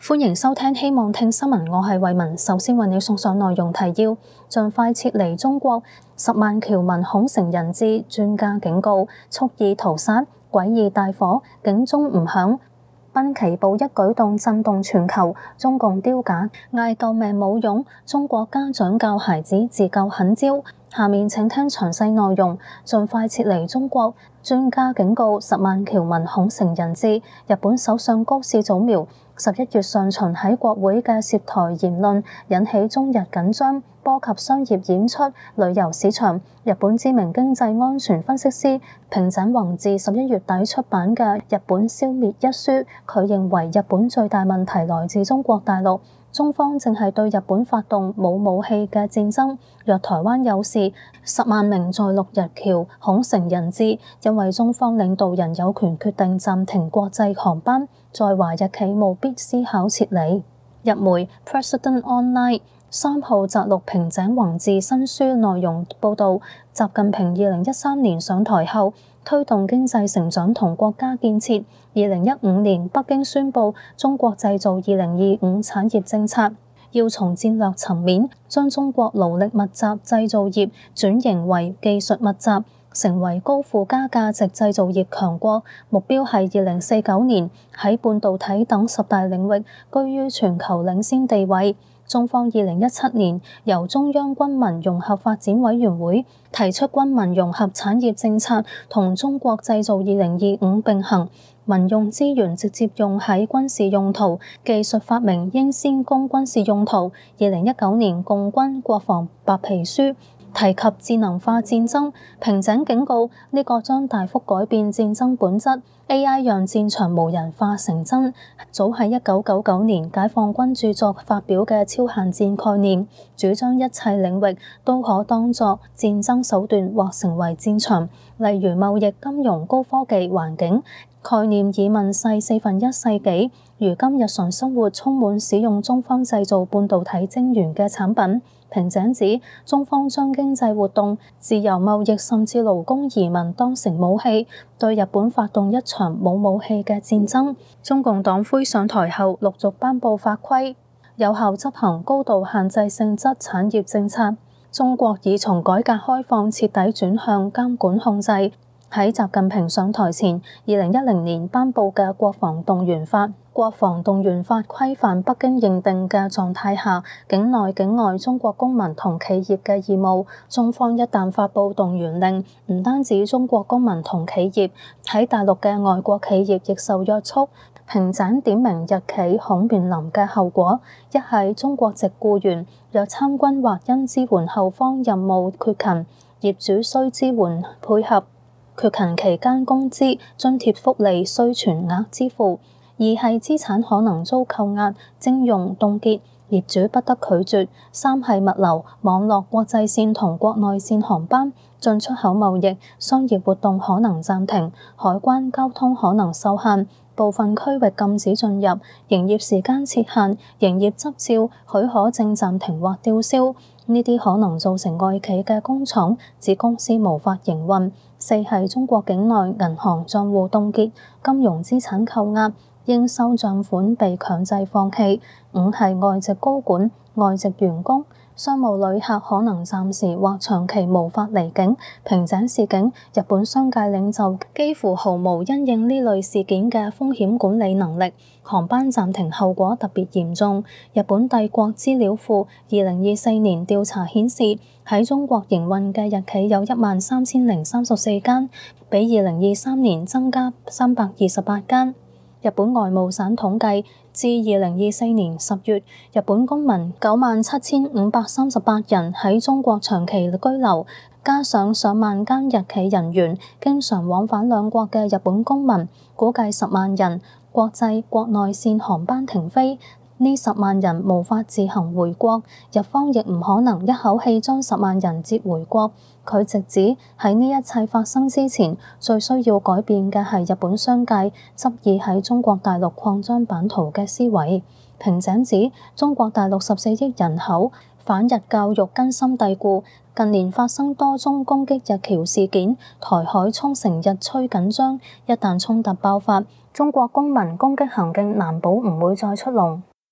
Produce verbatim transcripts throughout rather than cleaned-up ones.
歡迎收聽希望聽新聞，我係慧雯。首先為你送上內容提要：盡快撤離中國，十萬僑民恐成人質，專家警告蓄意屠殺，詭異大火，警鐘唔響。濱崎步一舉動震動全球，中共丟架嗌救命冇用，中國家長教孩子自救狠招。下面請聽詳細內容。盡快撤離中國，專家警告十萬僑民恐成人質。日本首相高市早苗十一月上旬喺國會嘅涉台言論引起中日緊張，波及商業演出、旅遊市場。日本知名經濟安全分析師平井宏志十一月底出版嘅《日本消滅》一書，佢認為日本最大問題來自中國大陸。中方正係對日本發動冇武器嘅戰爭，若台灣有事，十萬名在陸日僑恐成人質，因為中方領導人有權決定暫停國際航班，在華日企務必思考撤離。日媒 President Online 三號摘錄平井宏志新書內容報導，習近平二零一三年上台後，推動經濟成長同國家建設。二零一五年，北京宣布中國製造二零二五產業政策，要從戰略層面將中國勞力密集製造業轉型為技術密集，成為高附加價值製造業強國。目標係二零四九年喺半導體等十大領域居於全球領先地位。中方二零一七年由中央軍民融合發展委員會提出軍民融合產業政策，同中國製造二零二五並行，民用資源直接用喺軍事用途，技術發明應先供軍事用途。二零一九年共軍國防白皮書提及智能化戰爭，平井警告呢個將大幅改變戰爭本質。A I 讓戰場無人化成真，早喺一九九九年解放軍著作發表嘅超限戰概念，主張一切領域都可當作戰爭手段或成為戰場，例如貿易、金融、高科技、環境。概念已問世四分一世紀，如今日常生活充滿使用中方製造半導體晶圓嘅產品。平井指中方將經濟活動、自由貿易甚至勞工移民當成武器，對日本發動一場冇武器嘅戰爭。中共黨魁上台後陸續頒布法規，有效執行高度限制性質產業政策。中國已從改革開放徹底轉向監管控制。喺習近平上台前，二零一零年頒布嘅國防動員法，國防動員法規範北京認定嘅狀態下，境內境外中國公民同企業嘅義務。中方一旦發布動員令，唔單止中國公民同企業，喺大陸嘅外國企業亦受約束。平井點明日企恐面臨嘅後果，一係中國籍僱員若參軍或因支援後方任務缺勤，業主需支援配合。缺勤期間工資、津貼、福利需全額支付；二係資產可能遭扣押、徵用、凍結，業主不得拒絕；三係物流、網絡、國際線同國內線航班、進出口貿易、商業活動可能暫停，海關交通可能受限，部分區域禁止進入，營業時間設限，營業執照、許可證暫停或吊銷。呢啲可能造成外企嘅工廠、子公司無法營運。四係中國境內銀行帳戶凍結、金融資產扣押、應收帳款被強制放棄。五係外籍高管、外籍員工、商務旅客可能暫時或長期無法離境。平井示警，日本商界領袖幾乎毫無因應呢類事件嘅風險管理能力，航班暫停後果特別嚴重。日本帝國資料庫二零二四年調查顯示，喺中國營運嘅日企有一萬三千零三十四間，比二零二三年增加三百二十八間。日本外務省統計，至二零二四年十月，日本公民九萬七千五百三十八人喺中國長期居留，加上上萬間日企人員經常往返兩國嘅日本公民，估計十萬人。國際國內線航班停飛，呢十萬人無法自行回國，日方亦唔可能一口氣將十萬人接回國。佢直指喺呢一切發生之前，最需要改變嘅係日本商界執意喺中國大陸擴張版圖嘅思維。平井指中國大陸十四億人口，反日教育根深蒂固，近年發生多宗攻擊日僑事件，台海沖繩日趨緊張，一旦衝突爆發，中國公民攻擊行徑難保唔會再出籠。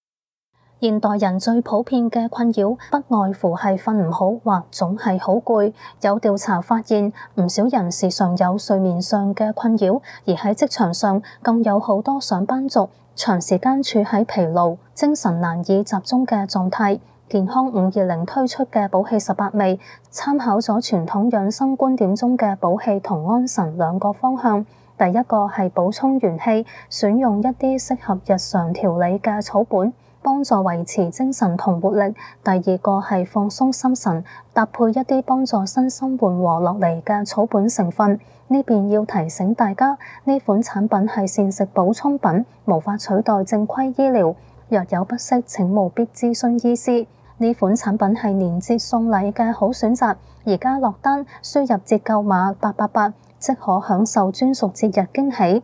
現代人最普遍嘅困擾，不外乎係瞓唔好或總係好攰。有調查發現，唔少人時常有睡眠上嘅困擾，而喺職場上更有好多上班族長時間處喺疲勞、精神難以集中嘅狀態。健康五二零推出嘅補氣十八味，參考咗傳統養生觀點中嘅補氣同安神兩個方向。第一個係補充元氣，選用一啲適合日常調理嘅草本，幫助維持精神同活力。第二個係放鬆心神，搭配一啲幫助身心緩和落嚟嘅草本成分。呢邊要提醒大家，呢款產品係膳食補充品，無法取代正規醫療。若有不適，請務必諮詢醫師。呢款產品係年節送禮嘅好選擇，而家落單輸入折扣碼八八八，即可享受專屬節日驚喜。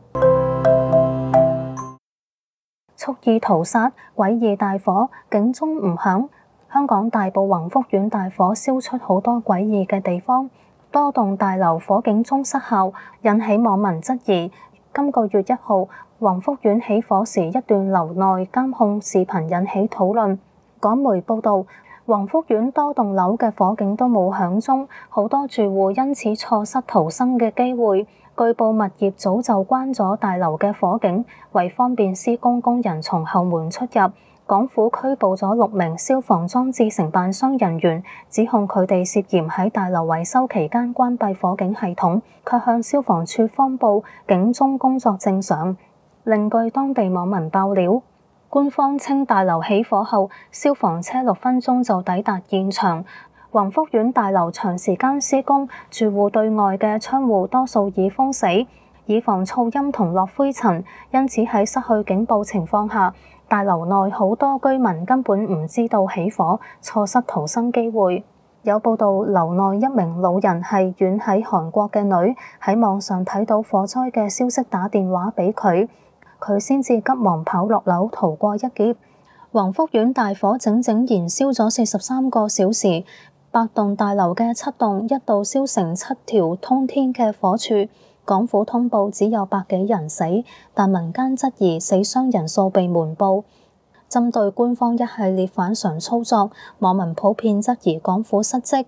蓄意屠殺，詭異大火，警鐘唔響。香港大埔宏福苑大火燒出好多詭異嘅地方，多棟大樓火警鐘失效，引起網民質疑。今個月一號，宏福苑起火時一段樓內監控視頻引起討論。港媒報導，宏福苑多棟樓嘅火警都冇響鐘，好多住戶因此錯失逃生嘅機會。據報物業早就關咗大樓嘅火警，為方便施工工人從後門出入。港府拘捕咗六名消防裝置承辦商人員，指控佢哋涉嫌喺大樓維修期間關閉火警系統，卻向消防處謊報警鐘工作正常，另據當地網民爆料。官方稱大樓起火後，消防車六分鐘就抵達現場。宏福苑大樓長時間施工，住戶對外嘅窗戶多數已封死，以防噪音同落灰塵，因此喺失去警報情況下，大樓內好多居民根本唔知道起火，錯失逃生機會。有報道，樓內一名老人係遠喺韓國嘅女，喺網上睇到火災嘅消息，打電話俾佢。佢先至急忙跑落樓逃過一劫。宏福苑大火整整燃燒咗四十三個小時，八棟大樓嘅七棟一度燒成七條通天嘅火柱。港府通報只有百幾人死，但民間質疑死傷人數被瞞報。針對官方一系列反常操作，網民普遍質疑港府失職。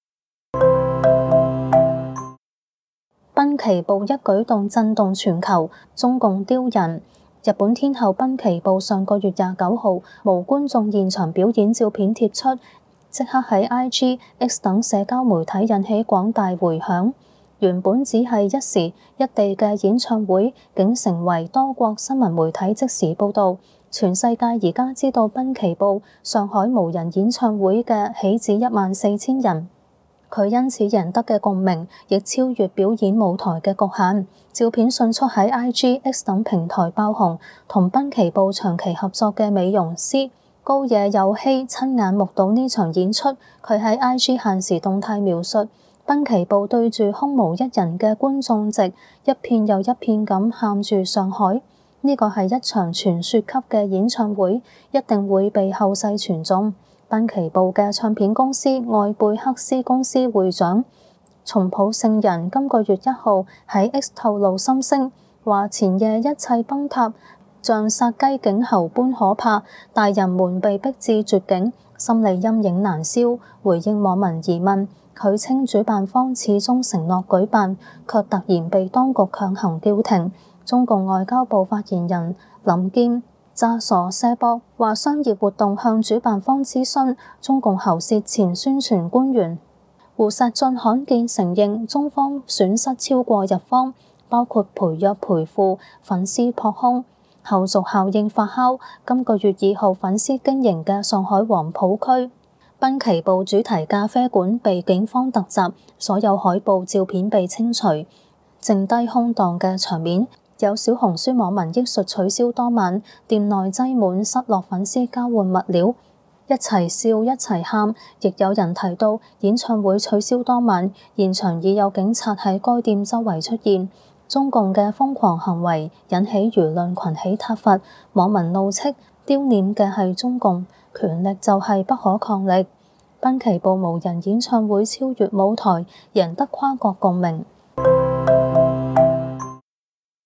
濱崎步一舉動震動全球，中共丟人。日本天后濱崎步上個月廿九號無觀眾現場表演照片貼出，即刻喺 I G、X 等社交媒體引起廣大迴響。原本只係一時一地嘅演唱會，竟成為多國新聞媒體即時報導。全世界而家知道濱崎步上海無人演唱會嘅豈止一萬四千人。佢因此贏得嘅共鳴，亦超越表演舞台嘅局限。照片迅速喺 I G、X 等平台爆紅。同濱崎步長期合作嘅美容師高野佑希親眼目睹呢場演出。佢喺 I G 限時動態描述，濱崎步對住空無一人嘅觀眾席，一片又一片咁喊住上海。呢個係一場傳說級嘅演唱會，一定會被後世傳頌。濱崎步嘅唱片公司愛貝克斯公司會長松浦聖人今個月一號喺 X 透露心聲，話前夜一切崩塌，像殺雞儆猴般可怕，大人們被逼至絕境，心理陰影難消。回應網民疑問，佢稱主辦方始終承諾舉辦，卻突然被當局強行叫停。中共外交部發言人林堅詐傻卸膊，話商業活動向主辦方諮詢。中共喉舌前宣傳官員胡錫進罕見承認中方損失超過日方，包括賠約賠付、粉絲撲空。後續效應發酵，今個月二號粉絲經營嘅上海黃浦區濱崎步主題咖啡館被警方突襲，所有海報照片被清除，剩低空蕩嘅場面。有小紅書網民憶述取消當晚，店內擠滿失落粉絲交換物料，一齊笑一齊喊。亦有人提到演唱會取消當晚，現場已有警察喺該店周圍出現。中共嘅瘋狂行為引起輿論群起撻伐，網民怒斥丟臉嘅係中共，權力就係不可抗力。濱崎步無人演唱會超越舞台，贏得跨國共鳴。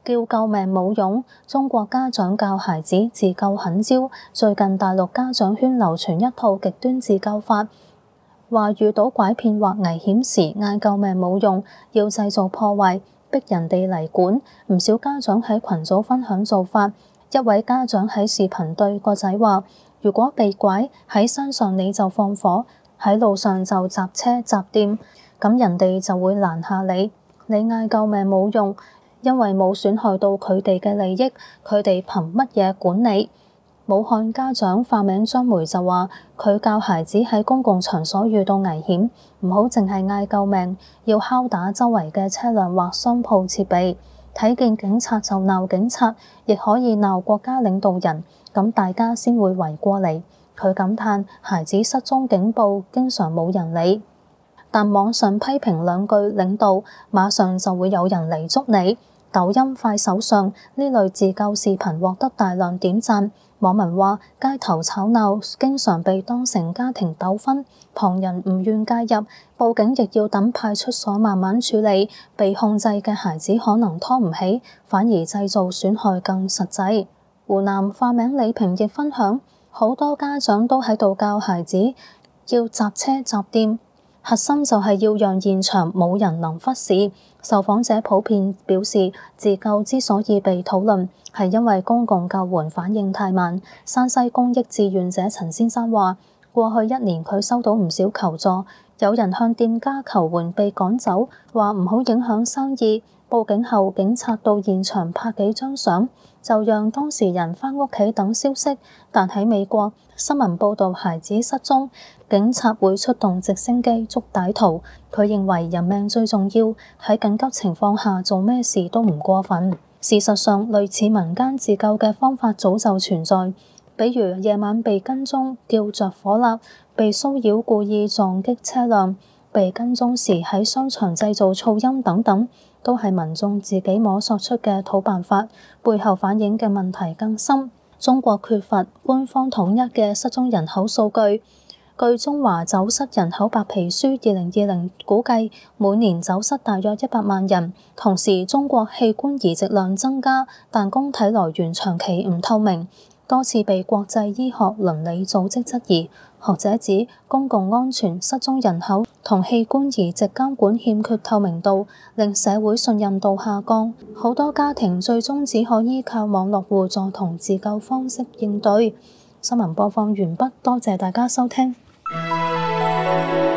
叫救命冇用，中國家長教孩子自救狠招。最近大陸家長圈流傳一套極端自救法，話遇到拐騙或危險時嗌救命冇用，要製造破壞，逼人哋嚟管。唔少家長喺群組分享做法，一位家長喺視頻對個仔話：如果被拐喺山上你就放火，喺路上就砸車砸店，咁人哋就會攔下你。你嗌救命冇用，因為冇損害到佢哋嘅利益，佢哋憑乜嘢管你？武漢家長化名張梅就話：佢教孩子喺公共場所遇到危險，唔好淨係嗌救命，要敲打周圍嘅車輛或商鋪設備，睇見警察就鬧警察，亦可以鬧國家領導人，咁大家先會圍過嚟。佢感嘆孩子失蹤警報經常冇人理，但網上批評兩句領導，馬上就會有人嚟捉你。抖音、快手上呢類自救視頻獲得大量點讚。網民話：街頭吵鬧經常被當成家庭糾紛，旁人唔願介入，報警亦要等派出所慢慢處理。被控制嘅孩子可能拖唔起，反而製造損害更實際。湖南化名李平亦分享：好多家長都喺度教孩子要砸車砸店，核心就係要讓現場冇人能忽視。受訪者普遍表示，自救之所以被討論，係因為公共救援反應太慢。山西公益志願者陳先生話：過去一年佢收到唔少求助，有人向店家求援被趕走，話唔好影響生意。報警後，警察到現場拍幾張相，就讓當事人返屋企等消息。但喺美國，新聞報導孩子失蹤，警察會出動直升機捉歹徒。佢認為人命最重要，喺緊急情況下做咩事都唔過分。事實上，類似民間自救嘅方法早就存在，比如夜晚被跟蹤叫着火蠟，被騷擾故意撞擊車輛，被跟蹤時喺商場製造噪音等等，都係民眾自己摸索出嘅土辦法，背後反映嘅問題更深。中國缺乏官方統一嘅失蹤人口數據。據《中華走失人口白皮書》二零二零估計，每年走失大約一百萬人。同時，中國器官移植量增加，但供體來源長期唔透明，多次被國際醫學倫理組織質疑。學者指，公共安全、失蹤人口同器官移植監管欠缺透明度，令社會信任度下降。好多家庭最終只可依靠網絡互助同自救方式應對。新聞播放完畢，多謝大家收聽。